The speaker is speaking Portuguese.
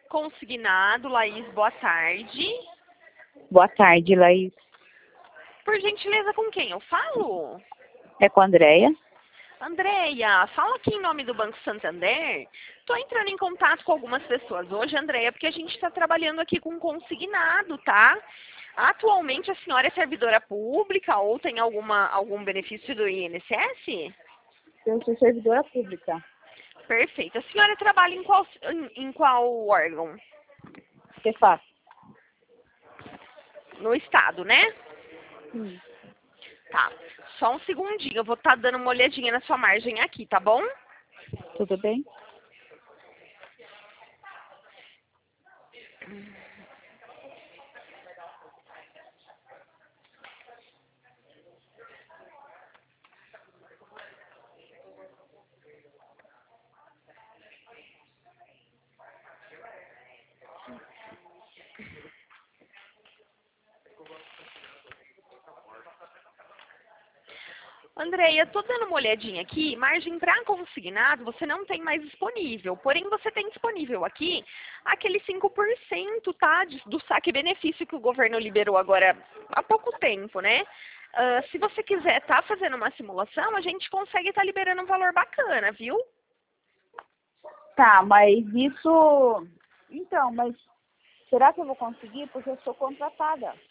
Consignado, Laís, boa tarde. Boa tarde, Laís. Por gentileza, com quem eu falo? É com a Andréia? Andréia, fala aqui em nome do Banco Santander. Estou entrando em contato com algumas pessoas hoje, Andréia, porque a gente está trabalhando aqui com consignado, tá? Atualmente a senhora é servidora pública ou tem algum benefício do INSS? Eu sou servidora pública. Perfeito. A senhora trabalha em qual órgão? Você faz? No estado, né? Sim. Tá. Só um segundinho, eu vou estar dando uma olhadinha na sua margem aqui, tá bom? Tudo bem? Andréia, tô dando uma olhadinha aqui, margem para consignado você não tem mais disponível, porém você tem disponível aqui aquele 5%, tá, do saque benefício que o governo liberou agora há pouco tempo, né? Se você quiser tá fazendo uma simulação, a gente consegue estar liberando um valor bacana, viu? Tá, mas isso... Então, mas será que eu vou conseguir? Porque eu sou contratada.